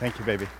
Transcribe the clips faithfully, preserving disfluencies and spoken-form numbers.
Thank you, baby.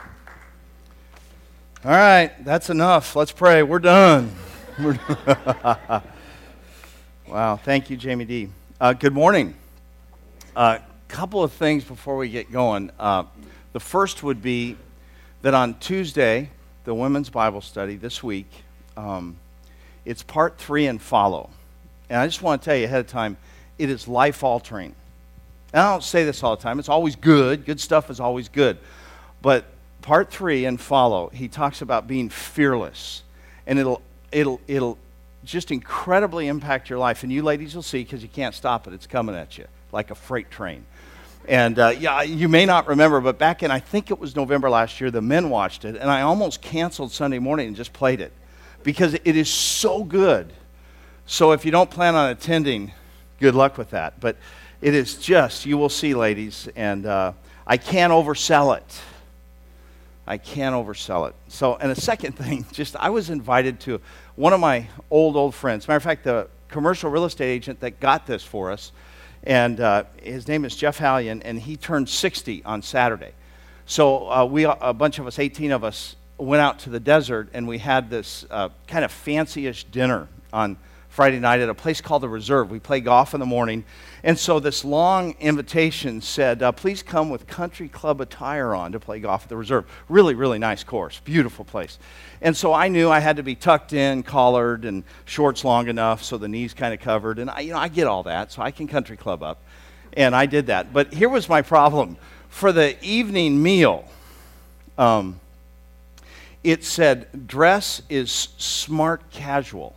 All right, that's enough. Let's pray. We're done. We're done. Wow, thank you, Jamie D. Uh, good morning. A uh, couple of things before we get going. Uh, the first would be that on Tuesday, the women's Bible study this week, um, it's part three and follow. And I just want to tell you ahead of time, it is life-altering. And I don't say this all the time. It's always good. Good stuff is always good. But part three and follow, he talks about being fearless. And it'll it'll it'll just incredibly impact your life. And you ladies will see, because you can't stop it. It's coming at you like a freight train. And uh, yeah, you may not remember, but back in, I think it was November last year, the men watched it. And I almost canceled Sunday morning and just played it. Because it is so good. So if you don't plan on attending, good luck with that. But it is just, you will see, ladies, and uh, I can't oversell it. I can't oversell it. So, and a second thing, just I was invited to one of my old, old friends. Matter of fact, the commercial real estate agent that got this for us, and uh, his name is Jeff Hallion, and he turned sixty on Saturday. So uh, we, a bunch of us, eighteen of us, went out to the desert, and we had this uh, kind of fancy-ish dinner on Friday night at a place called The Reserve. We play golf in the morning. And so this long invitation said, uh, please come with country club attire on to play golf at The Reserve. Really, really nice course. Beautiful place. And so I knew I had to be tucked in, collared, and shorts long enough so the knees kind of covered. And I, you know, I get all that, so I can country club up. And I did that. But here was my problem. For the evening meal, um, it said, dress is smart casual.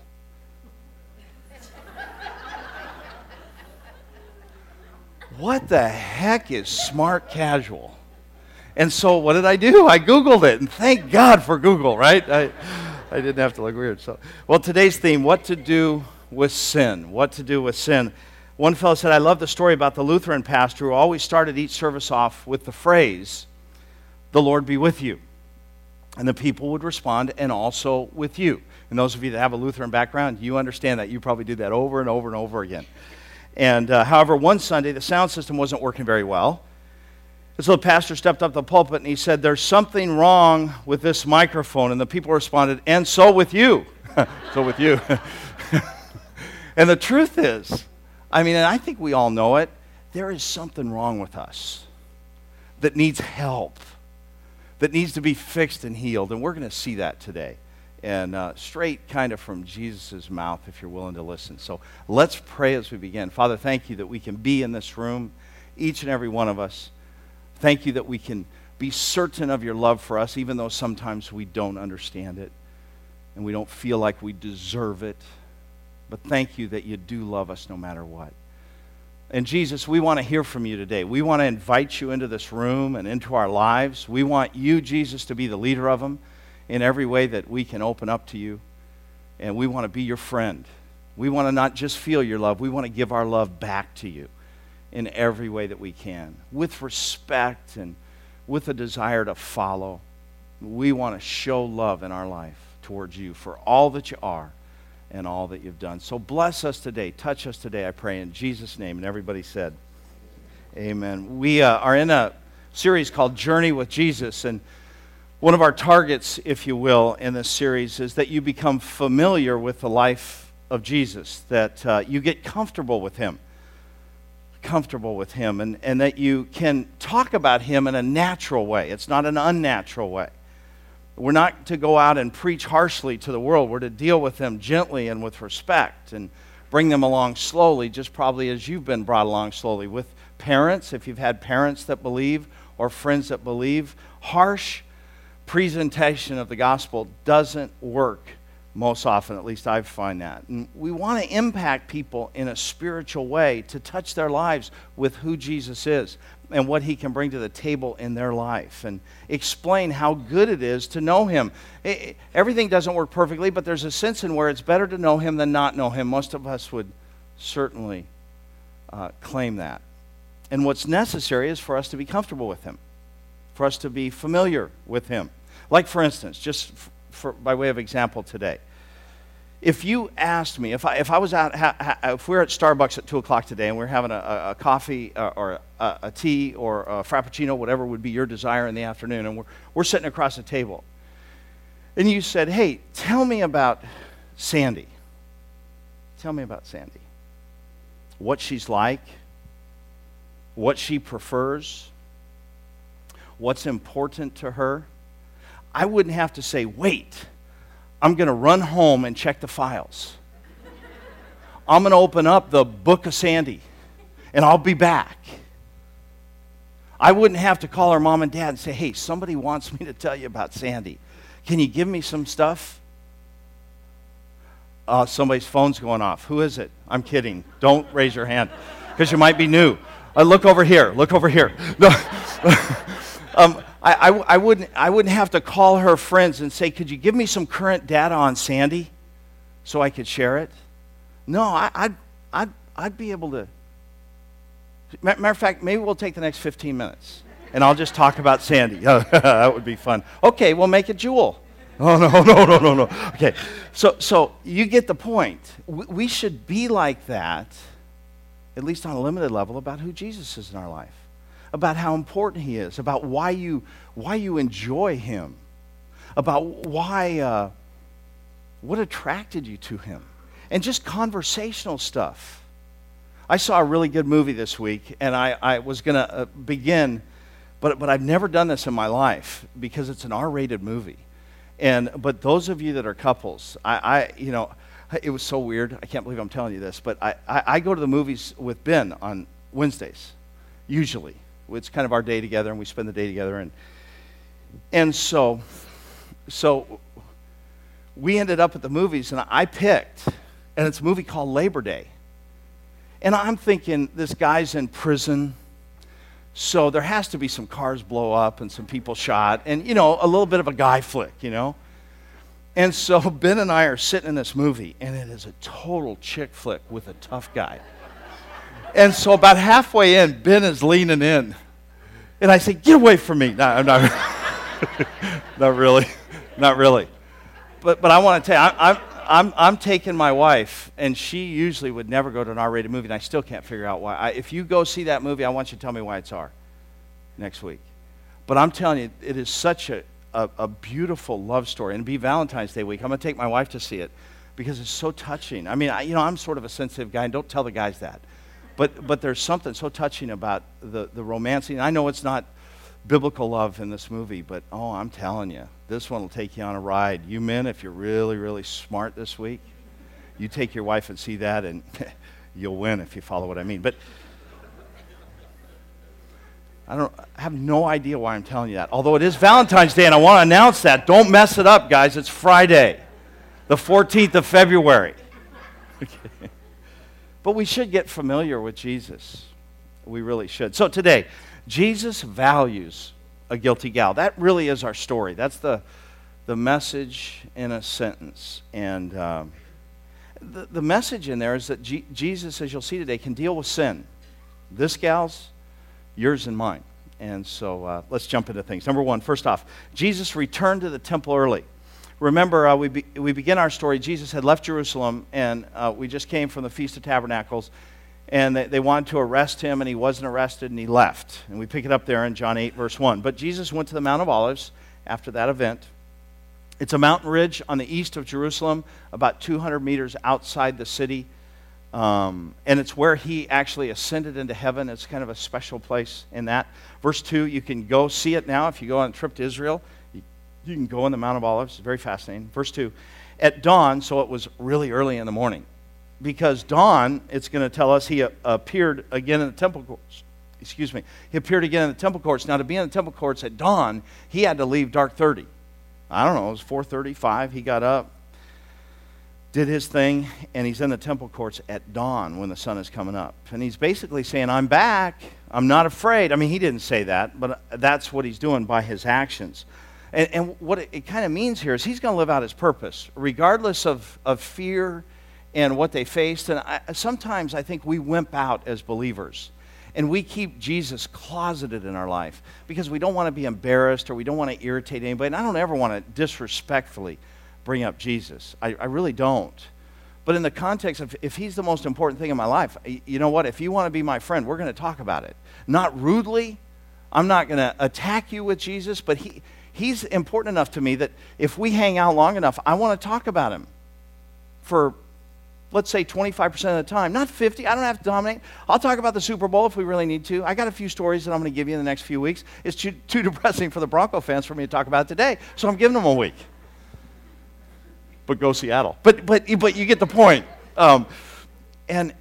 What the heck is smart casual? And so what did I do? I Googled it, and thank God for Google, right? I, I didn't have to look weird. So, well, today's theme, what to do with sin. What to do with sin. One fellow said, I love the story about the Lutheran pastor who always started each service off with the phrase, the Lord be with you. And the people would respond, and also with you. And those of you that have a Lutheran background, you understand that. You probably do that over and over and over again. And uh, however, one Sunday, the sound system wasn't working very well. And so the pastor stepped up to the pulpit and he said, there's something wrong with this microphone. And the people responded, and so with you. So with you. And the truth is, I mean, and I think we all know it, there is something wrong with us that needs help, that needs to be fixed and healed. And we're going to see that today. And uh, straight kind of from Jesus' mouth, if you're willing to listen. So let's pray as we begin. Father, thank you that we can be in this room, each and every one of us. Thank you that we can be certain of your love for us, even though sometimes we don't understand it and we don't feel like we deserve it. But thank you that you do love us no matter what. And Jesus, we want to hear from you today. We want to invite you into this room and into our lives. We want you, Jesus, to be the leader of them. In every way that we can open up to you. And we want to be your friend. We want to not just feel your love, we want to give our love back to you in every way that we can. With respect and with a desire to follow. We want to show love in our life towards you for all that you are and all that you've done. So bless us today. Touch us today, I pray, in Jesus' name. And everybody said, amen. We uh, are in a series called Journey with Jesus. And one of our targets, if you will, in this series is that you become familiar with the life of Jesus, that uh, you get comfortable with him, comfortable with him, and, and that you can talk about him in a natural way. It's not an unnatural way. We're not to go out and preach harshly to the world. We're to deal with them gently and with respect and bring them along slowly, just probably as you've been brought along slowly. With parents, if you've had parents that believe or friends that believe, harsh presentation of the gospel doesn't work most often, at least I find that. And we want to impact people in a spiritual way to touch their lives with who Jesus is and what he can bring to the table in their life and explain how good it is to know him. It, everything doesn't work perfectly, but there's a sense in where it's better to know him than not know him. Most of us would certainly uh, claim that. And what's necessary is for us to be comfortable with him, for us to be familiar with him. Like, for instance, just for, by way of example today, if you asked me, if I, if I was out, ha, ha, if we we're at Starbucks at two o'clock today and we we're having a, a, a coffee uh, or a, a tea or a frappuccino, whatever would be your desire in the afternoon, and we're, we're sitting across the table, and you said, hey, tell me about Sandy. Tell me about Sandy. What she's like, what she prefers, what's important to her. I wouldn't have to say, wait, I'm going to run home and check the files. I'm going to open up the book of Sandy, and I'll be back. I wouldn't have to call her mom and dad and say, hey, somebody wants me to tell you about Sandy. Can you give me some stuff? Uh, somebody's phone's going off. Who is it? I'm kidding. Don't raise your hand, because you might be new. Uh, look over here. Look over here. No. um, I, I, I, wouldn't, I wouldn't have to call her friends and say, could you give me some current data on Sandy so I could share it? No, I, I'd, I'd, I'd be able to. Matter of fact, maybe we'll take the next fifteen minutes, and I'll just talk about Sandy. That would be fun. Okay, we'll make it Jewel. Oh, no, no, no, no, no. Okay, so, so you get the point. We, we should be like that, at least on a limited level, about who Jesus is in our life, about how important he is, about why you why you enjoy him, about why uh, what attracted you to him, and just conversational stuff. I saw a really good movie this week, and I, I was going to uh, begin, but but I've never done this in my life because it's an R-rated movie, and but those of you that are couples, I, I you know, it was so weird. I can't believe I'm telling you this, but I, I, I go to the movies with Ben on Wednesdays, usually. It's kind of our day together, and we spend the day together, and and so so we ended up at the movies, and I picked, and it's a movie called Labor Day, and I'm thinking this guy's in prison, so there has to be some cars blow up and some people shot, and you know, a little bit of a guy flick, you know. And so Ben and I are sitting in this movie, and it is a total chick flick with a tough guy. And so about halfway in, Ben is leaning in. And I say, get away from me. No, I'm not, not really. Not really. But but I want to tell you, I'm, I'm, I'm taking my wife, and she usually would never go to an R-rated movie, and I still can't figure out why. I, if you go see that movie, I want you to tell me why it's R next week. But I'm telling you, it is such a, a, a beautiful love story. And it'll be Valentine's Day week. I'm going to take my wife to see it because it's so touching. I mean, I, you know, I'm sort of a sensitive guy, and don't tell the guys that. But but there's something so touching about the, the romancing. I know it's not biblical love in this movie, but oh, I'm telling you, this one will take you on a ride. You men, if you're really, really smart this week, you take your wife and see that, and you'll win if you follow what I mean. But I don't. I have no idea why I'm telling you that. Although it is Valentine's Day, and I want to announce that. Don't mess it up, guys. It's Friday, the fourteenth of February. Okay. But we should get familiar with Jesus. We really should. So today, Jesus values a guilty gal. That really is our story. That's the, the message in a sentence. And um, the, the message in there is that G- Jesus, as you'll see today, can deal with sin. This gal's, yours and mine. And so uh, let's jump into things. Number one, first off, Jesus returned to the temple early. Remember, uh, we, be, we begin our story. Jesus had left Jerusalem, and uh, we just came from the Feast of Tabernacles, and they, they wanted to arrest him, and he wasn't arrested, and he left. And we pick it up there in John eight, verse one. But Jesus went to the Mount of Olives after that event. It's a mountain ridge on the east of Jerusalem, about two hundred meters outside the city, um, and it's where he actually ascended into heaven. It's kind of a special place in that. Verse two, you can go see it now if you go on a trip to Israel. You can go on the Mount of Olives. It's very fascinating. Verse two, at dawn, so it was really early in the morning. Because dawn, it's going to tell us he appeared again in the temple courts. Excuse me. He appeared again in the temple courts. Now, to be in the temple courts at dawn, he had to leave dark thirty. I don't know, it was four thirty-five. He got up, did his thing, and he's in the temple courts at dawn when the sun is coming up. And he's basically saying, I'm back. I'm not afraid. I mean, he didn't say that, but that's what he's doing by his actions. And, and what it, it kind of means here is he's going to live out his purpose, regardless of, of fear and what they faced. And I, sometimes I think we wimp out as believers, and we keep Jesus closeted in our life because we don't want to be embarrassed or we don't want to irritate anybody. And I don't ever want to disrespectfully bring up Jesus. I, I really don't. But in the context of if he's the most important thing in my life, you know what? If you want to be my friend, we're going to talk about it. Not rudely. I'm not going to attack you with Jesus, but he he's important enough to me that if we hang out long enough, I want to talk about him for, let's say, twenty-five percent of the time. Not fifty. I don't have to dominate. I'll talk about the Super Bowl if we really need to. I got a few stories that I'm going to give you in the next few weeks. It's too, too depressing for the Bronco fans for me to talk about today, so I'm giving them a week. But go Seattle. But but but you get the point. Um, and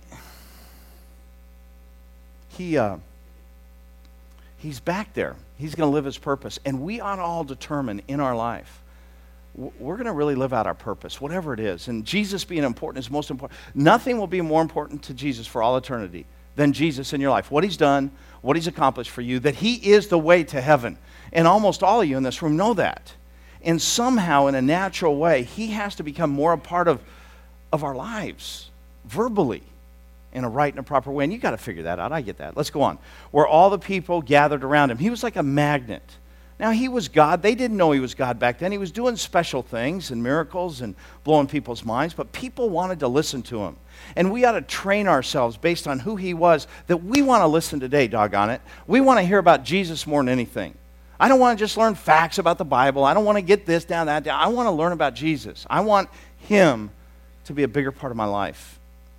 he uh, he's back there. He's going to live his purpose. And we ought to all determine in our life, we're going to really live out our purpose, whatever it is. And Jesus being important is most important. Nothing will be more important to Jesus for all eternity than Jesus in your life. What he's done, what he's accomplished for you, that he is the way to heaven. And almost all of you in this room know that. And somehow, in a natural way, he has to become more a part of, of our lives, verbally, in a right and a proper way. And you've got to figure that out. I get that. Let's go on. Where all the people gathered around him. He was like a magnet. Now, he was God. They didn't know he was God back then. He was doing special things and miracles and blowing people's minds, but people wanted to listen to him. And we ought to train ourselves based on who he was, that we want to listen today, doggone it. We want to hear about Jesus more than anything. I don't want to just learn facts about the Bible. I don't want to get this down, that down. I want to learn about Jesus. I want him to be a bigger part of my life.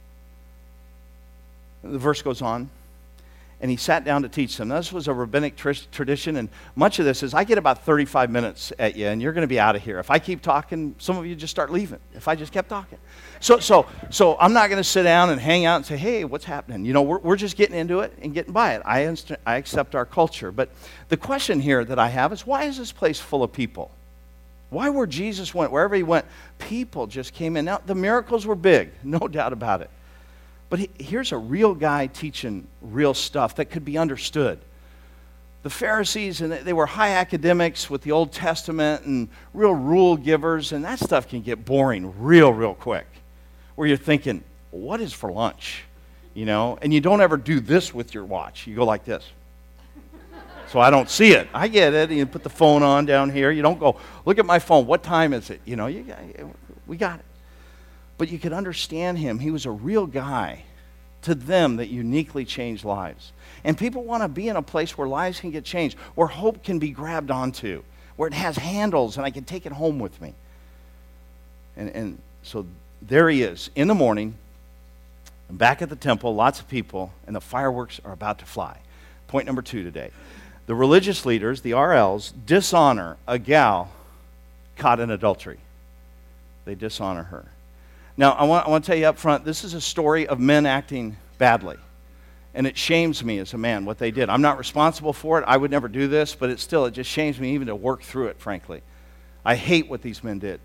The verse goes on, and he sat down to teach them. Now, this was a rabbinic tr- tradition, and much of this is I get about thirty-five minutes at you, and you're going to be out of here. If I keep talking, some of you just start leaving, if I just kept talking. So so, so I'm not going to sit down and hang out and say, hey, what's happening? You know, we're, we're just getting into it and getting by it. I, inst- I accept our culture. But the question here that I have is, why is this place full of people? Why where Jesus went, wherever he went, people just came in. Now, the miracles were big, no doubt about it. But he, here's a real guy teaching real stuff that could be understood. The Pharisees, and they were high academics with the Old Testament and real rule givers, and that stuff can get boring real, real quick. Where you're thinking, what is for lunch? You know, and you don't ever do this with your watch. You go like this. So I don't see it. I get it. You put the phone on down here. You don't go, look at my phone. What time is it? You know, you got, we got it. But you could understand him. He was a real guy to them that uniquely changed lives. And people want to be in a place where lives can get changed, where hope can be grabbed onto, where it has handles and I can take it home with me. And, and so there he is in the morning, back at the temple, lots of people, and the fireworks are about to fly. Point number two today. The religious leaders, the R Ls, dishonor a gal caught in adultery. They dishonor her. Now, I want, I want to tell you up front, this is a story of men acting badly. And it shames me as a man what they did. I'm not responsible for it. I would never do this, but it still, it just shames me even to work through it, frankly. I hate what these men did.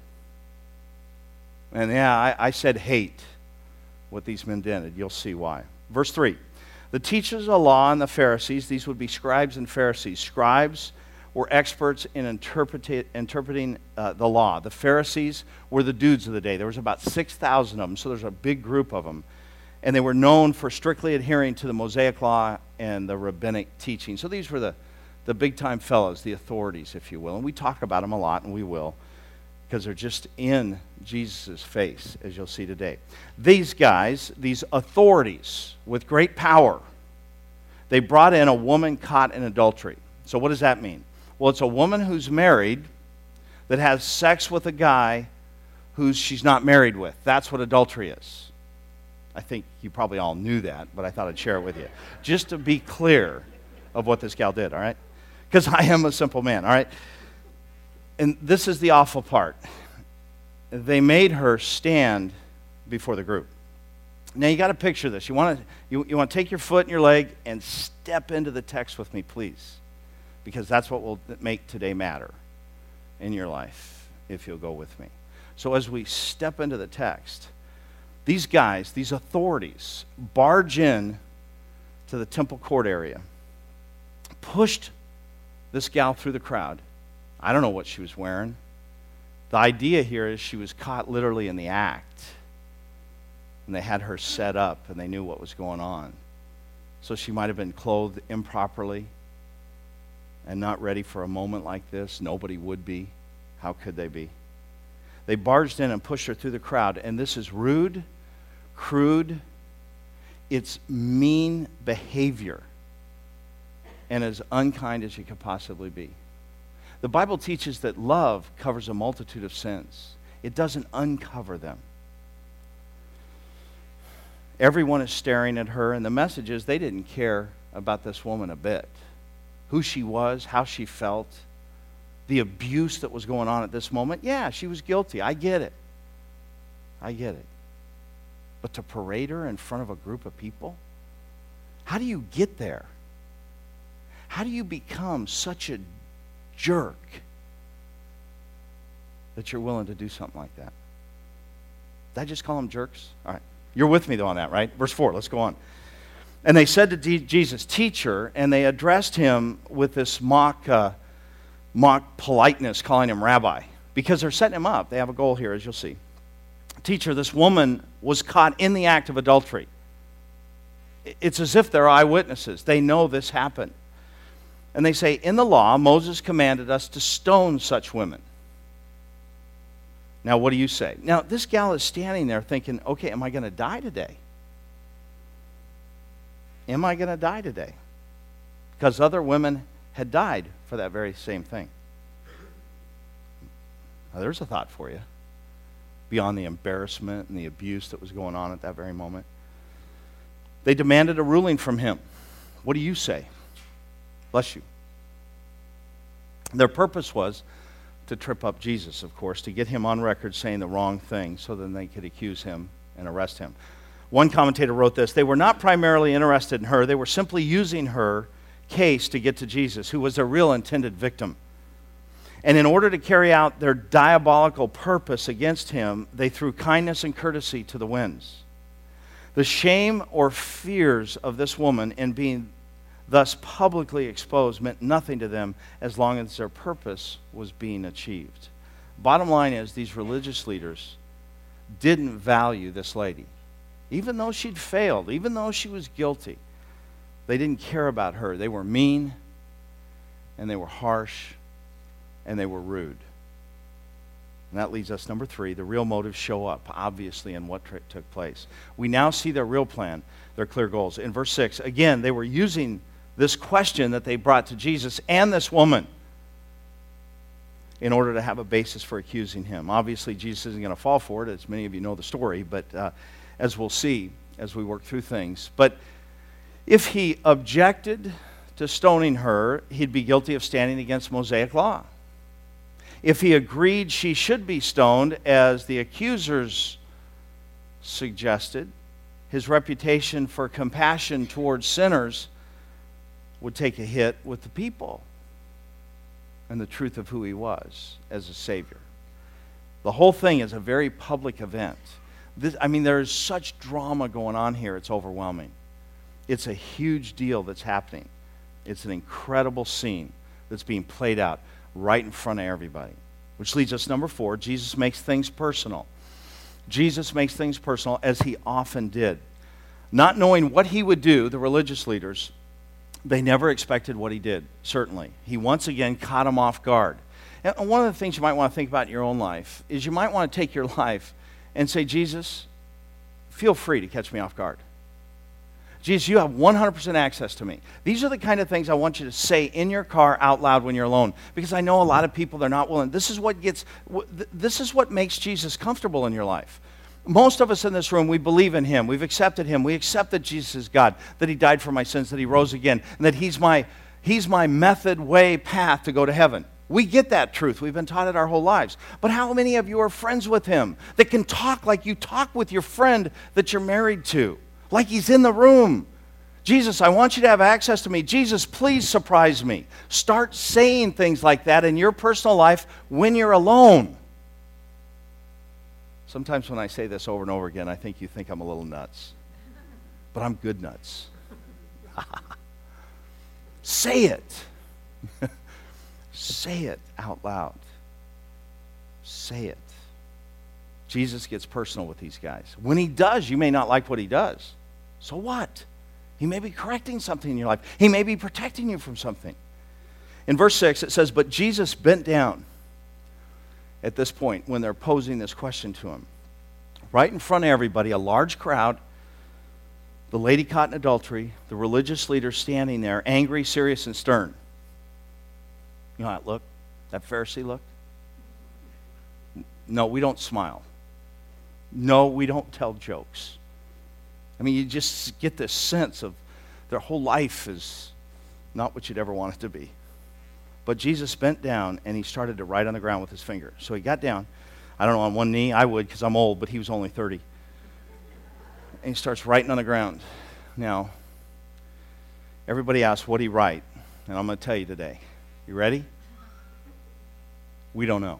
And yeah, I, I said hate what these men did. You'll see why. Verse three. The teachers of the law and the Pharisees, these would be scribes and Pharisees. Scribes were experts in interpreta- interpreting uh, the law. The Pharisees were the dudes of the day. There was about six thousand of them, so there's a big group of them. And they were known for strictly adhering to the Mosaic law and the rabbinic teaching. So these were the, the big-time fellows, the authorities, if you will. And we talk about them a lot, and we will, because they're just in Jesus' face, as you'll see today. These guys, these authorities with great power, they brought in a woman caught in adultery. So what does that mean? Well, it's a woman who's married that has sex with a guy who she's not married with. That's what adultery is. I think you probably all knew that, but I thought I'd share it with you. Just to be clear of what this gal did, all right? Because I am a simple man, all right? And this is the awful part. They made her stand before the group. Now, you got to picture this. You want to you, you want to take your foot and your leg and step into the text with me, please. Because that's what will make today matter in your life, if you'll go with me. So as we step into the text, these guys, these authorities, barge in to the temple court area, pushed this gal through the crowd. I don't know what she was wearing. The idea here is she was caught literally in the act. And they had her set up, and they knew what was going on. So she might have been clothed improperly and not ready for a moment like this. Nobody would be. How could they be? They barged in and pushed her through the crowd. And this is rude, crude, it's mean behavior, and as unkind as you could possibly be. The Bible teaches that love covers a multitude of sins. It doesn't uncover them. Everyone is staring at her, and the message is they didn't care about this woman a bit. Who she was, how she felt, the abuse that was going on at this moment. Yeah, she was guilty. I get it. I get it. But to parade her in front of a group of people? How do you get there? How do you become such a jerk that you're willing to do something like that? Did I just call them jerks? All right. You're with me, though, on that, right? Verse four, let's go on. And they said to D- Jesus, "Teacher," and they addressed him with this mock, uh, mock politeness, calling him rabbi, because they're setting him up. They have a goal here, as you'll see. "Teacher, this woman was caught in the act of adultery." It's as if they're eyewitnesses. They know this happened. And they say, "In the law, Moses commanded us to stone such women. Now, what do you say?" Now, this gal is standing there thinking, okay, am I going to die today? Am I going to die today? Because other women had died for that very same thing. Now, there's a thought for you. Beyond the embarrassment and the abuse that was going on at that very moment. They demanded a ruling from him. What do you say? Bless you. Their purpose was to trip up Jesus, of course, to get him on record saying the wrong thing so then they could accuse him and arrest him. One commentator wrote this: "They were not primarily interested in her. They were simply using her case to get to Jesus, who was their real intended victim. And in order to carry out their diabolical purpose against him, they threw kindness and courtesy to the winds. The shame or fears of this woman in being thus publicly exposed meant nothing to them as long as their purpose was being achieved." Bottom line is, these religious leaders didn't value this lady. Even though she'd failed, even though she was guilty, they didn't care about her. They were mean, and they were harsh, and they were rude. And that leads us, number three, the real motives show up, obviously, in what t- took place. We now see their real plan, their clear goals. In verse six, again, they were using this question that they brought to Jesus and this woman in order to have a basis for accusing him. Obviously, Jesus isn't going to fall for it, as many of you know the story, but uh, as we'll see as we work through things. But if he objected to stoning her, he'd be guilty of standing against Mosaic law. If he agreed she should be stoned, as the accusers suggested, his reputation for compassion towards sinners would take a hit with the people and the truth of who he was as a Savior. The whole thing is a very public event. This, I mean, there is such drama going on here, it's overwhelming. It's a huge deal that's happening. It's an incredible scene that's being played out right in front of everybody. Which leads us to number four, Jesus makes things personal. Jesus makes things personal, as he often did. Not knowing what he would do, the religious leaders, they never expected what he did, certainly. He once again caught them off guard. And one of the things you might want to think about in your own life is you might want to take your life and say, "Jesus, feel free to catch me off guard. Jesus, you have one hundred percent access to me." These are the kind of things I want you to say in your car out loud when you're alone, because I know a lot of people, they're not willing. This is what gets, this is what makes Jesus comfortable in your life. Most of us in this room, we believe in him. We've accepted him. We accept that Jesus is God, that he died for my sins, that he rose again, and that he's my, he's my method, way, path to go to heaven. We get that truth. We've been taught it our whole lives. But how many of you are friends with him that can talk like you talk with your friend that you're married to? Like he's in the room. "Jesus, I want you to have access to me. Jesus, please surprise me." Start saying things like that in your personal life when you're alone. Sometimes when I say this over and over again, I think you think I'm a little nuts. But I'm good nuts. Say it. Say it out loud. Say it. Jesus gets personal with these guys. When he does, you may not like what he does. So what? He may be correcting something in your life. He may be protecting you from something. In verse six, it says, "But Jesus bent down at this point when they're posing this question to him. Right in front of everybody, a large crowd, the lady caught in adultery, the religious leader standing there, angry, serious, and stern. You know how that looked? That Pharisee look? No, we don't smile. No, we don't tell jokes. I mean, you just get this sense of their whole life is not what you'd ever want it to be. But Jesus bent down and he started to write on the ground with his finger. So he got down, I don't know, on one knee. I would because I'm old, but he was only thirty. And he starts writing on the ground. Now, everybody asks, what did he write? And I'm going to tell you today. You ready? We don't know.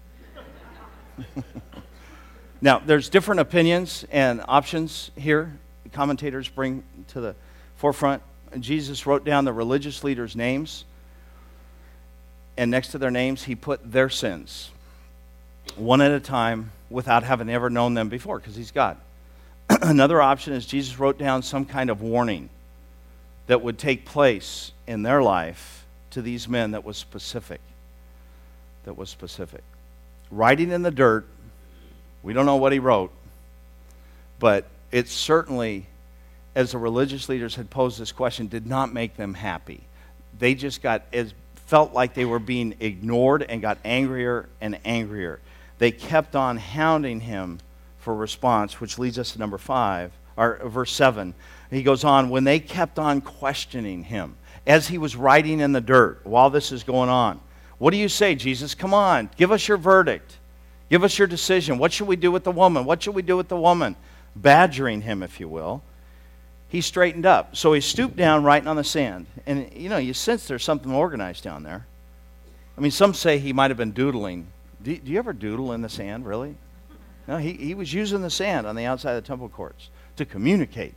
Now, there's different opinions and options here. The commentators bring to the forefront. Jesus wrote down the religious leaders' names, and next to their names, he put their sins, one at a time, without having ever known them before, because he's God. Another option is Jesus wrote down some kind of warning that would take place in their life to these men that was specific. That was specific. Writing in the dirt, we don't know what he wrote, but it certainly, as the religious leaders had posed this question, did not make them happy. They just got, as felt like they were being ignored and got angrier and angrier. They kept on hounding him for response, which leads us to number five, or verse seven. He goes on, when they kept on questioning him, as he was writing in the dirt, while this is going on, what do you say, Jesus? Come on, give us your verdict. Give us your decision. What should we do with the woman? What should we do with the woman? Badgering him, if you will. He straightened up. So he stooped down, writing on the sand. And, you know, you sense there's something organized down there. I mean, some say he might have been doodling. Do, do you ever doodle in the sand, really? No, he, he was using the sand on the outside of the temple courts to communicate.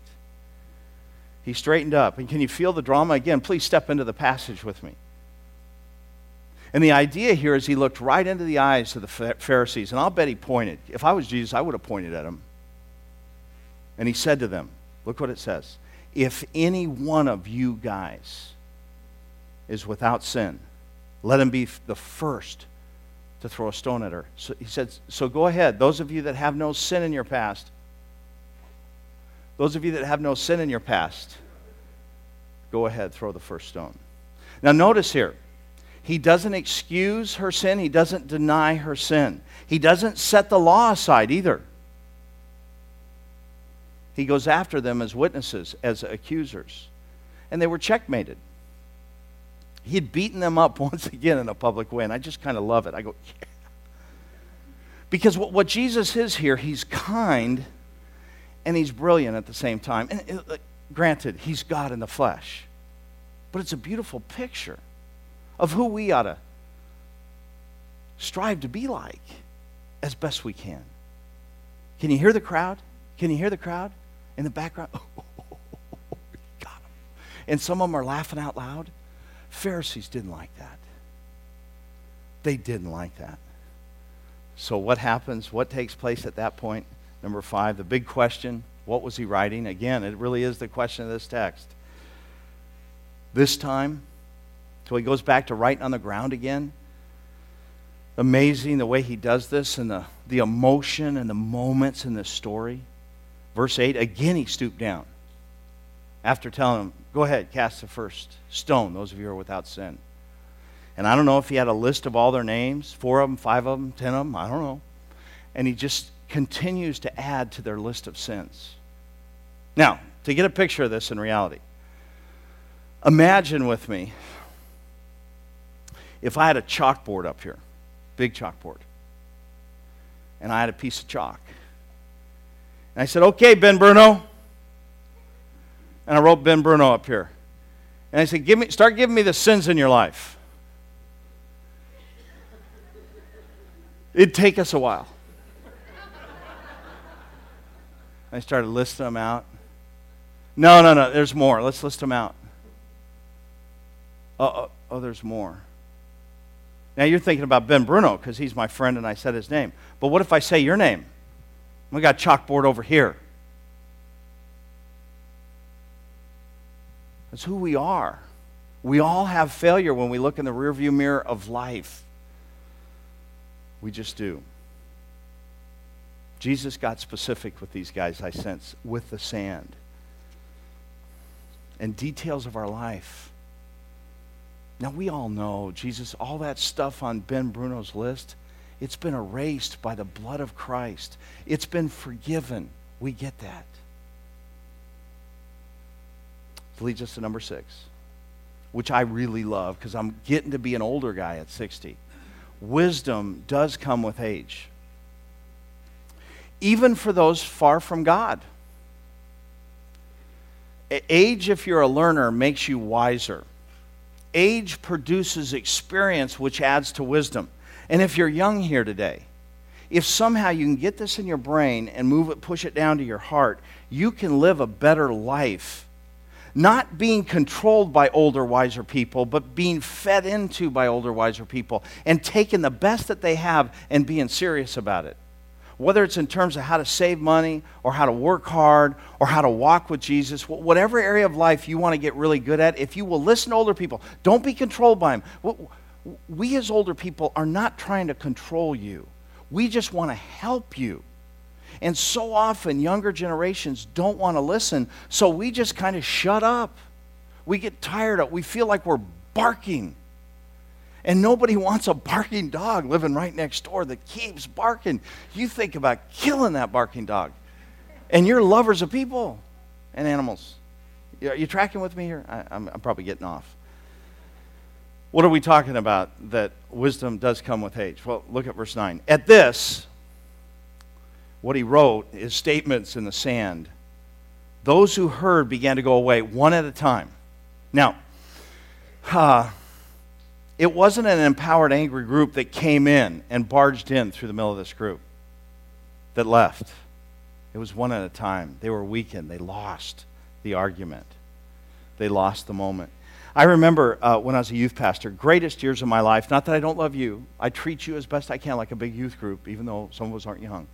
He straightened up. And can you feel the drama? Again, please step into the passage with me. And the idea here is he looked right into the eyes of the Pharisees, and I'll bet he pointed. If I was Jesus, I would have pointed at him. And he said to them, look what it says, if any one of you guys is without sin, let him be the first to throw a stone at her. So he said, so go ahead. Those of you that have no sin in your past, those of you that have no sin in your past, go ahead, throw the first stone. Now notice here, he doesn't excuse her sin. He doesn't deny her sin. He doesn't set the law aside either. He goes after them as witnesses, as accusers. And they were checkmated. He had beaten them up once again in a public way, and I just kind of love it. I go, yeah. Because what, what Jesus is here, he's kind and he's brilliant at the same time. And uh, granted, he's God in the flesh. But it's a beautiful picture of who we ought to strive to be like as best we can. Can you hear the crowd? Can you hear the crowd in the background? Oh, oh, oh, oh, got him. And some of them are laughing out loud. Pharisees didn't like that. They didn't like that. So what happens? What takes place at that point? Number five, the big question. What was he writing? Again, it really is the question of this text. This time, so he goes back to writing on the ground again. Amazing the way he does this and the, the emotion and the moments in this story. Verse eight, again he stooped down. After telling him, go ahead, cast the first stone, those of you who are without sin. And I don't know if he had a list of all their names, four of them, five of them, ten of them, I don't know. And he just continues to add to their list of sins. Now, to get a picture of this in reality, imagine with me if I had a chalkboard up here, big chalkboard, and I had a piece of chalk. And I said, okay, Ben Bruno. And I wrote Ben Bruno up here. And I said, give me, start giving me the sins in your life. It'd take us a while. I started listing them out. No, no, no, there's more. Let's list them out. Oh, oh, oh there's more. Now you're thinking about Ben Bruno because he's my friend and I said his name. But what if I say your name? We got chalkboard over here. That's who we are. We all have failure when we look in the rearview mirror of life. We just do. Jesus got specific with these guys, I sense, with the sand and details of our life. Now, we all know, Jesus, all that stuff on Ben Bruno's list, it's been erased by the blood of Christ. It's been forgiven. We get that. This leads us to number six, which I really love because I'm getting to be an older guy at sixty. Wisdom does come with age, even for those far from God. Age, if you're a learner, makes you wiser. Age produces experience, which adds to wisdom. And if you're young here today, if somehow you can get this in your brain and move it, push it down to your heart, you can live a better life. Not being controlled by older, wiser people, but being fed into by older, wiser people and taking the best that they have and being serious about it. Whether it's in terms of how to save money or how to work hard or how to walk with Jesus, whatever area of life you want to get really good at, if you will listen to older people, don't be controlled by them. We as older people are not trying to control you. We just want to help you. And so often, younger generations don't want to listen, so we just kind of shut up. We get tired of it. We feel like we're barking. And nobody wants a barking dog living right next door that keeps barking. You think about killing that barking dog. And you're lovers of people and animals. Are you tracking with me here? I, I'm, I'm probably getting off. What are we talking about that wisdom does come with age? Well, look at verse nine. At this, what he wrote is statements in the sand. Those who heard began to go away one at a time. Now, uh, it wasn't an empowered, angry group that came in and barged in through the middle of this group that left. It was one at a time. They were weakened. They lost the argument. They lost the moment. I remember uh, when I was a youth pastor, greatest years of my life, not that I don't love you. I treat you as best I can like a big youth group, even though some of us aren't young.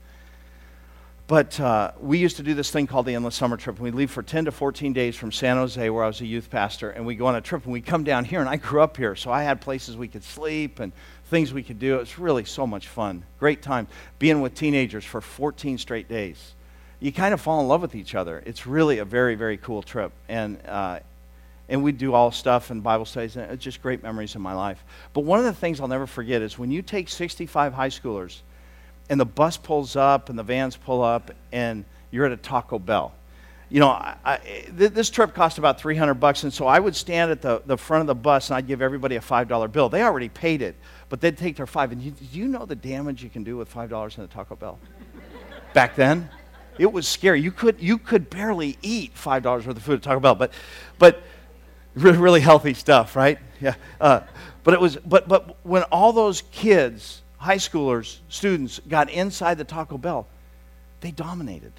But uh, we used to do this thing called the Endless Summer Trip. We'd leave for ten to fourteen days from San Jose, where I was a youth pastor, and we'd go on a trip, and we'd come down here, and I grew up here, so I had places we could sleep and things we could do. It was really so much fun. Great time being with teenagers for fourteen straight days. You kind of fall in love with each other. It's really a very, very cool trip. And uh, and we'd do all stuff and Bible studies, and it's just great memories in my life. But one of the things I'll never forget is when you take sixty-five high schoolers, and the bus pulls up and the vans pull up and you're at a Taco Bell. You know, I, I, th- this trip cost about three hundred bucks, and so I would stand at the, the front of the bus and I'd give everybody a five dollar bill. They already paid it, but they'd take their five. And you, do you know the damage you can do with five dollars in a Taco Bell? Back then, it was scary. You could you could barely eat five dollars worth of food at Taco Bell, but but really, really healthy stuff, right? Yeah. Uh, but it was but but when all those kids, high schoolers, students, got inside the Taco Bell, they dominated.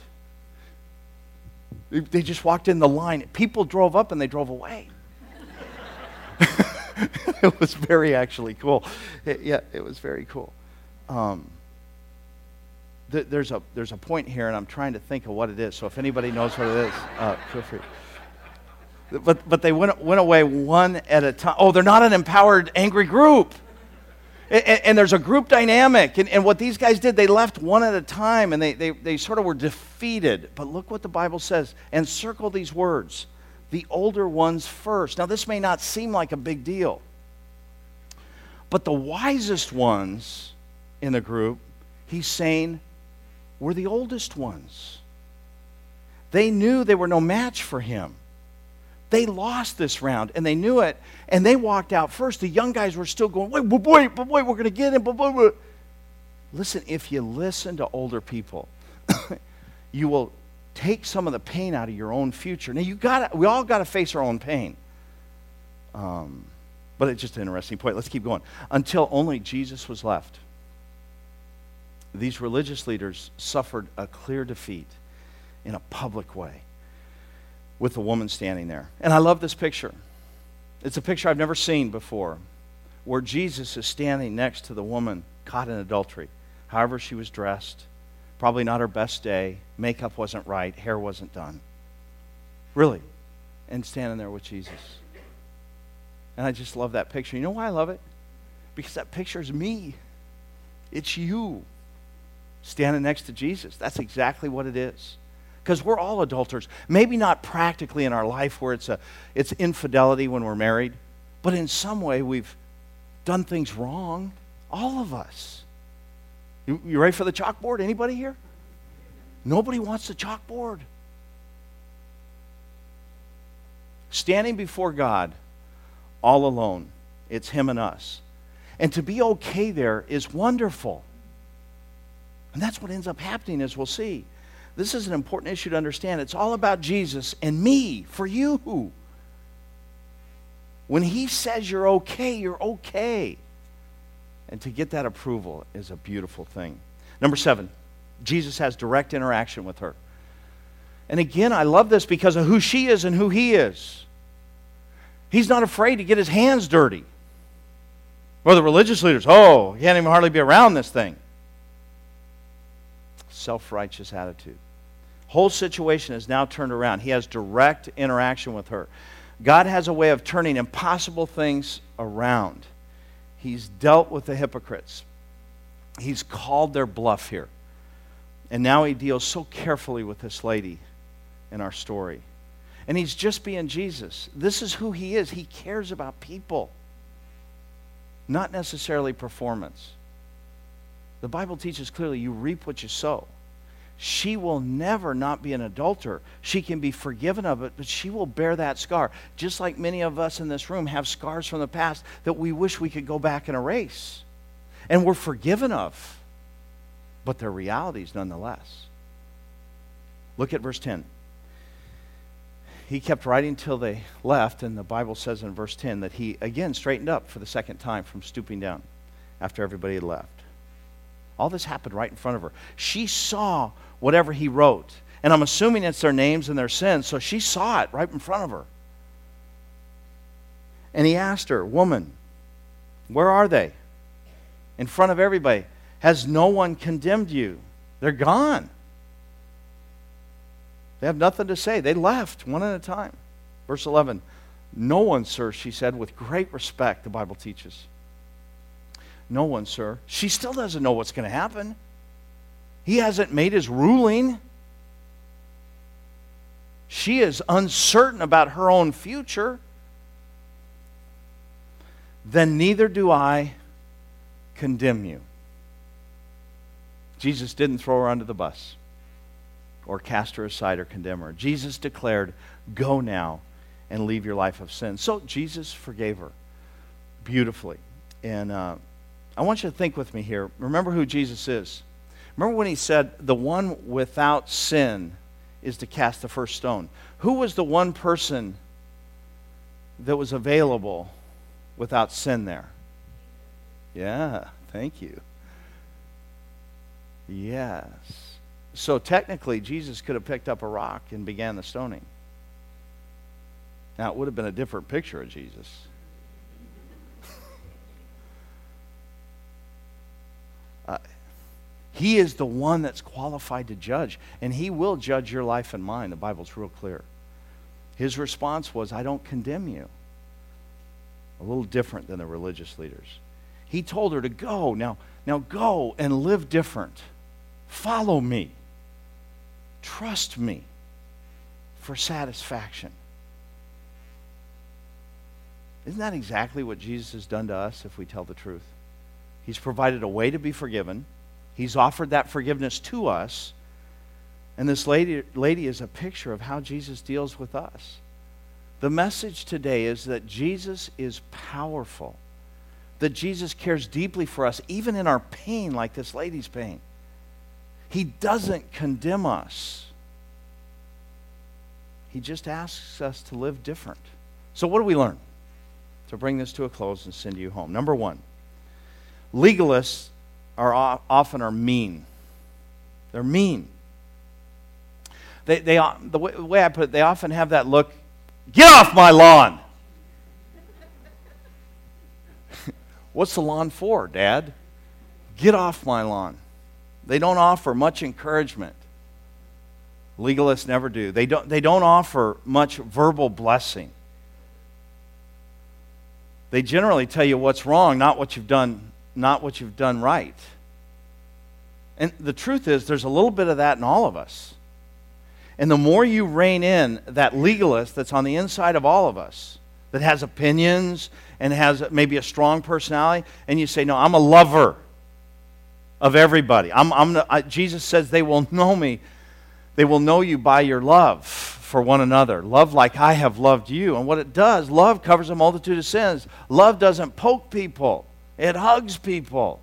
They just walked in the line. People drove up and they drove away. It was very actually cool. It, yeah, it was very cool. Um, th- there's a there's a point here, and I'm trying to think of what it is. So if anybody knows what it is, uh, feel free. But but they went went away one at a time. Oh, they're not an empowered, angry group. And, and there's a group dynamic. And, and what these guys did, they left one at a time, and they, they, they sort of were defeated. But look what the Bible says. And circle these words. The older ones first. Now, this may not seem like a big deal. But the wisest ones in the group, he's saying, were the oldest ones. They knew they were no match for him. They lost this round, and they knew it, and they walked out first. The young guys were still going, wait, wait, wait, wait, we're going to get him. Wait, wait, wait. Listen, if you listen to older people, you will take some of the pain out of your own future. Now, you got we all got to face our own pain. Um, but it's just an interesting point. Let's keep going. Until only Jesus was left, these religious leaders suffered a clear defeat in a public way, with the woman standing there. And I love this picture. It's a picture I've never seen before, where Jesus is standing next to the woman caught in adultery. However she was dressed, probably not her best day, makeup wasn't right, hair wasn't done. Really. And standing there with Jesus. And I just love that picture. You know why I love it? Because that picture is me. It's you standing next to Jesus. That's exactly what it is. Because we're all adulterers. Maybe not practically in our life where it's a it's infidelity when we're married, but in some way we've done things wrong. All of us. You, you ready for the chalkboard? Anybody here? Nobody wants the chalkboard. Standing before God all alone. It's him and us. And to be okay there is wonderful. And that's what ends up happening, as we'll see. This is an important issue to understand. It's all about Jesus and me, for you. When he says you're okay, you're okay. And to get that approval is a beautiful thing. Number seven, Jesus has direct interaction with her. And again, I love this because of who she is and who he is. He's not afraid to get his hands dirty. Well, the religious leaders, oh, he can't even hardly be around this thing. Self-righteous attitude. Whole situation is now turned around. He has direct interaction with her. God has a way of turning impossible things around. He's dealt with the hypocrites. He's called their bluff here. And now he deals so carefully with this lady in our story. And he's just being Jesus. This is who he is. He cares about people, not necessarily performance. The Bible teaches clearly you reap what you sow. She will never not be an adulterer. She can be forgiven of it, but she will bear that scar. Just like many of us in this room have scars from the past that we wish we could go back and erase. And we're forgiven of, but they're realities nonetheless. Look at verse ten. He kept writing till they left, and the Bible says in verse ten that he again straightened up for the second time from stooping down after everybody had left. All this happened right in front of her. She saw whatever he wrote. And I'm assuming it's their names and their sins, so she saw it right in front of her. And he asked her, "Woman, where are they?" In front of everybody. "Has no one condemned you?" They're gone. They have nothing to say. They left one at a time. Verse eleven. "No one, sir," she said with great respect, the Bible teaches. "No one, sir." She still doesn't know what's going to happen. He hasn't made his ruling. She is uncertain about her own future. "Then neither do I condemn you." Jesus didn't throw her under the bus or cast her aside or condemn her. Jesus declared, "Go now and leave your life of sin." So Jesus forgave her beautifully. And uh, I want you to think with me here. Remember who Jesus is. Remember when he said, the one without sin is to cast the first stone. Who was the one person that was available without sin there? Yeah, thank you. Yes. So technically, Jesus could have picked up a rock and began the stoning. Now, it would have been a different picture of Jesus. Uh, he is the one that's qualified to judge, and he will judge your life and mine. The Bible's real clear. His response was, "I don't condemn you." A little different than the religious leaders. He told her to go. Now, now go and live different. Follow me. Trust me for satisfaction. Isn't that exactly what Jesus has done to us if we tell the truth? He's provided a way to be forgiven. He's offered that forgiveness to us. And this lady, lady is a picture of how Jesus deals with us. The message today is that Jesus is powerful. That Jesus cares deeply for us, even in our pain, like this lady's pain. He doesn't condemn us. He just asks us to live different. So what do we learn? To bring this to a close and send you home. Number one. Legalists are often are mean. They're mean. They, they, the way, the way I put it, they often have that look, "Get off my lawn!" What's the lawn for, Dad? Get off my lawn. They don't offer much encouragement. Legalists never do. They don't, they don't offer much verbal blessing. They generally tell you what's wrong, not what you've done not what you've done right. And the truth is, there's a little bit of that in all of us. And the more you rein in that legalist that's on the inside of all of us, that has opinions and has maybe a strong personality, and you say, no, I'm a lover of everybody. I'm, I'm the, I, Jesus says they will know me. They will know you by your love for one another. Love like I have loved you. And what it does, love covers a multitude of sins. Love doesn't poke people. It hugs people.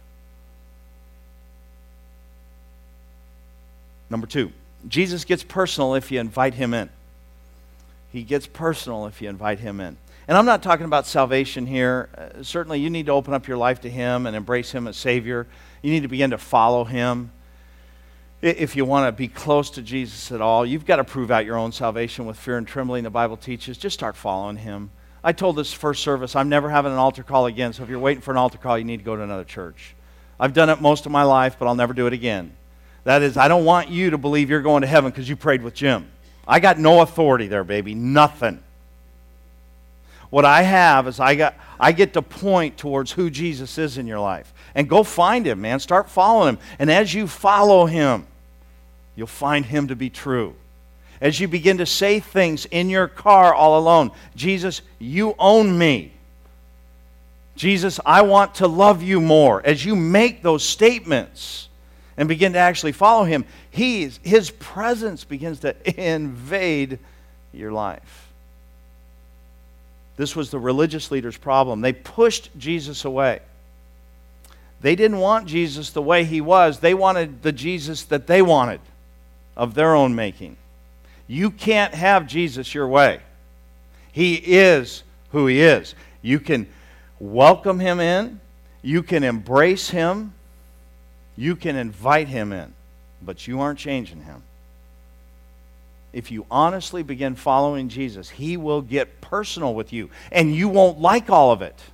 Number two, Jesus gets personal if you invite him in. He gets personal if you invite him in. And I'm not talking about salvation here. Uh, certainly you need to open up your life to him and embrace him as Savior. You need to begin to follow him. If you want to be close to Jesus at all, you've got to prove out your own salvation with fear and trembling, the Bible teaches. Just start following him. I told this first service, I'm never having an altar call again, so if you're waiting for an altar call, you need to go to another church. I've done it most of my life, but I'll never do it again. That is, I don't want you to believe you're going to heaven because you prayed with Jim. I got no authority there, baby. Nothing. What I have is I got I get to point towards who Jesus is in your life. And go find him, man. Start following him. And as you follow him, you'll find him to be true. As you begin to say things in your car all alone, Jesus, you own me. Jesus, I want to love you more. As you make those statements and begin to actually follow him, he's, his presence begins to invade your life. This was the religious leaders' problem. They pushed Jesus away. They didn't want Jesus the way he was. They wanted the Jesus that they wanted, of their own making. You can't have Jesus your way. He is who he is. You can welcome him in. You can embrace him. You can invite him in. But you aren't changing him. If you honestly begin following Jesus, he will get personal with you. And you won't like all of it.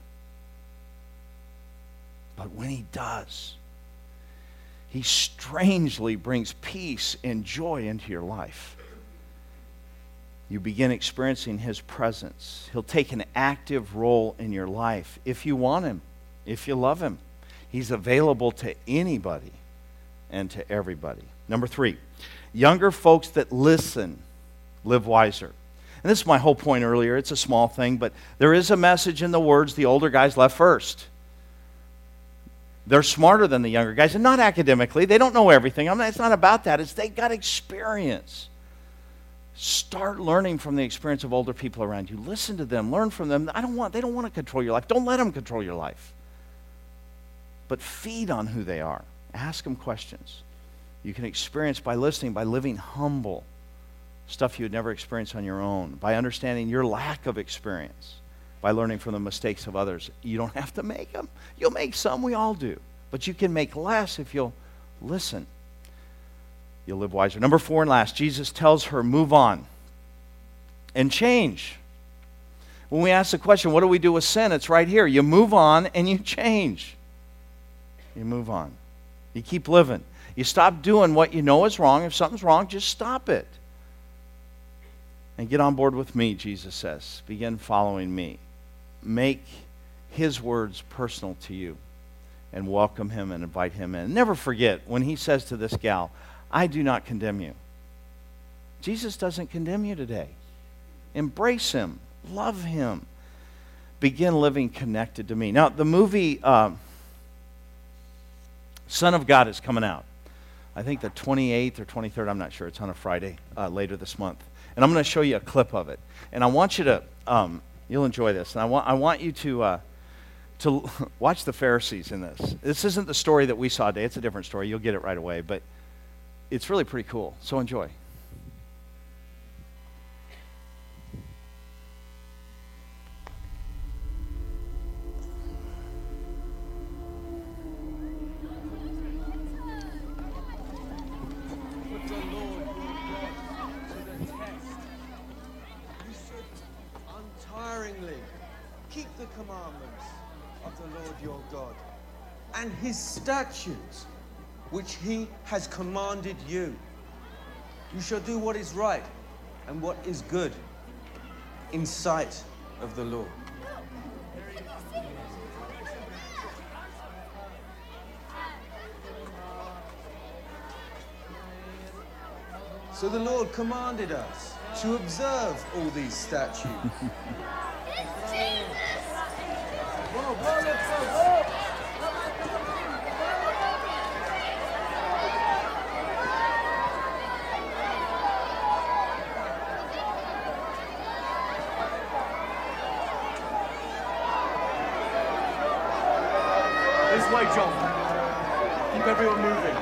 But when he does, he strangely brings peace and joy into your life. You begin experiencing his presence. He'll take an active role in your life if you want him, if you love him. He's available to anybody and to everybody. Number three, younger folks that listen live wiser. And this is my whole point earlier. It's a small thing, but there is a message in the words the older guys left first. They're smarter than the younger guys, and not academically. They don't know everything. I mean, it's not about that. It's they got experience. Start learning from the experience of older people around you. Listen to them. Learn from them. I don't want, they don't want to control your life. Don't let them control your life. But feed on who they are. Ask them questions. You can experience by listening, by living humble, stuff you would never experience on your own, by understanding your lack of experience, by learning from the mistakes of others. You don't have to make them. You'll make some, we all do. But you can make less if you'll listen. You'll live wiser. Number four and last, Jesus tells her, move on and change. When we ask the question, what do we do with sin? It's right here. You move on and you change. You move on. You keep living. You stop doing what you know is wrong. If something's wrong, just stop it. And get on board with me, Jesus says. Begin following me. Make his words personal to you and welcome him and invite him in. Never forget when he says to this gal, I do not condemn you. Jesus doesn't condemn you today. Embrace him. Love him. Begin living connected to me. Now, the movie uh, Son of God is coming out. I think the twenty-eighth or twenty-third, I'm not sure. It's on a Friday uh, later this month. And I'm going to show you a clip of it. And I want you to, um, you'll enjoy this. And I want, I want you to, uh, to watch the Pharisees in this. This isn't the story that we saw today. It's a different story. You'll get it right away. But it's really pretty cool. So enjoy. Keep the commandments of the Lord your God and his statutes, which he has commanded you. You shall do what is right and what is good in sight of the Lord. So the Lord commanded us to observe all these statues. This way, John. Keep everyone moving.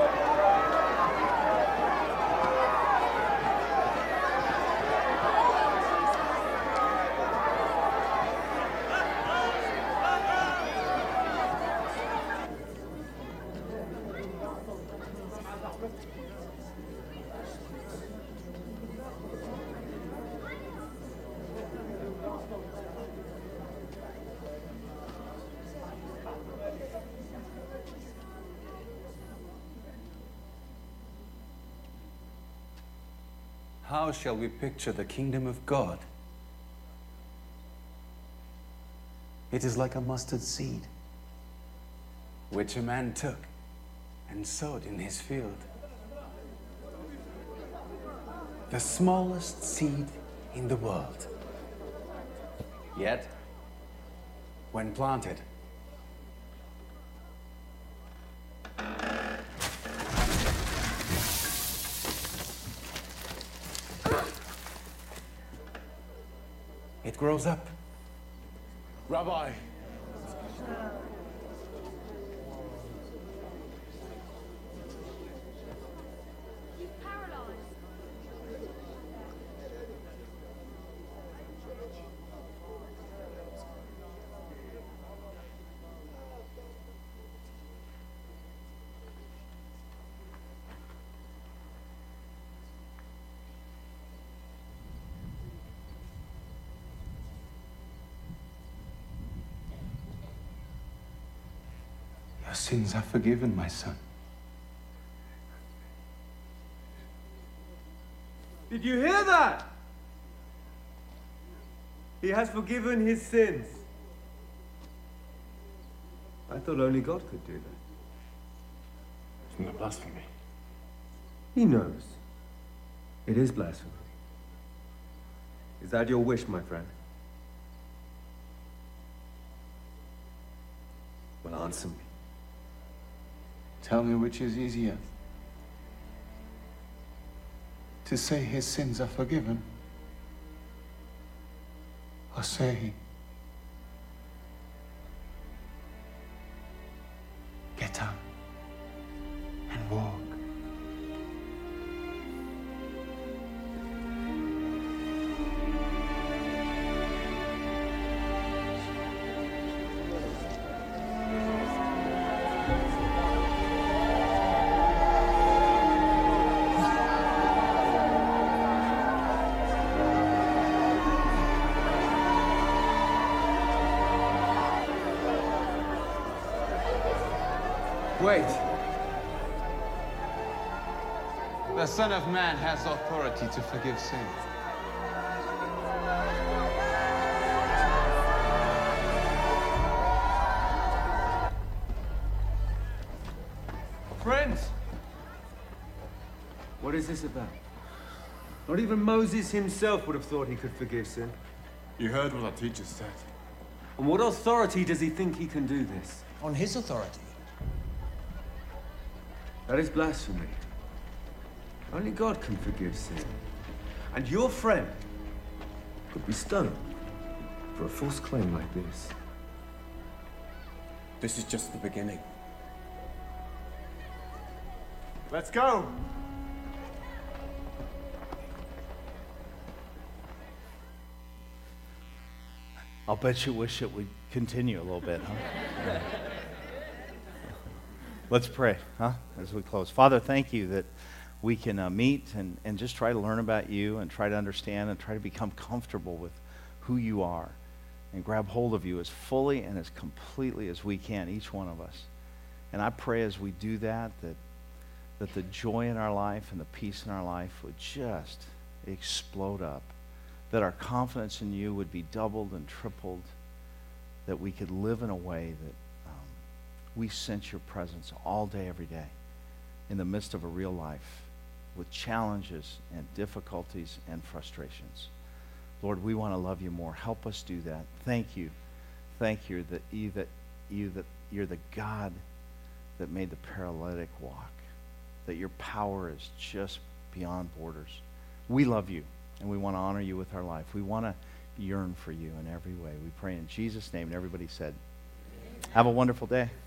How shall we picture the kingdom of God? It is like a mustard seed, which a man took and sowed in his field. The smallest seed in the world. Yet, when planted, it grows up. Rabbi, He's paralyzed. Your sins are forgiven, my son. Did you hear that? He has forgiven his sins. I thought only God could do that. isn't that blasphemy? He knows. It is blasphemy. Is that your wish, my friend? Well, answer me. Tell me which is easier. To say his sins are forgiven, or say, get up and walk. Wait. The Son of Man has authority to forgive sins. Friends! What is this about? Not even Moses himself would have thought he could forgive sin. You heard what our teacher said. On what authority does he think he can do this? On his authority. That is blasphemy. Only God can forgive sin. And your friend could be stoned for a false claim like this. This is just the beginning. Let's go! I'll bet you wish it would continue a little bit, huh? Yeah. Let's pray, huh, as we close. Father, thank you that we can uh, meet and, and just try to learn about you and try to understand and try to become comfortable with who you are and grab hold of you as fully and as completely as we can, each one of us. And I pray as we do that, that, that the joy in our life and the peace in our life would just explode up, that our confidence in you would be doubled and tripled, that we could live in a way that we sense your presence all day, every day, in the midst of a real life with challenges and difficulties and frustrations. Lord, we want to love you more. Help us do that. Thank you. Thank you that you that you that you're the God that made the paralytic walk. That your power is just beyond borders. We love you, and we want to honor you with our life. We want to yearn for you in every way. We pray in Jesus' name, and everybody said, have a wonderful day.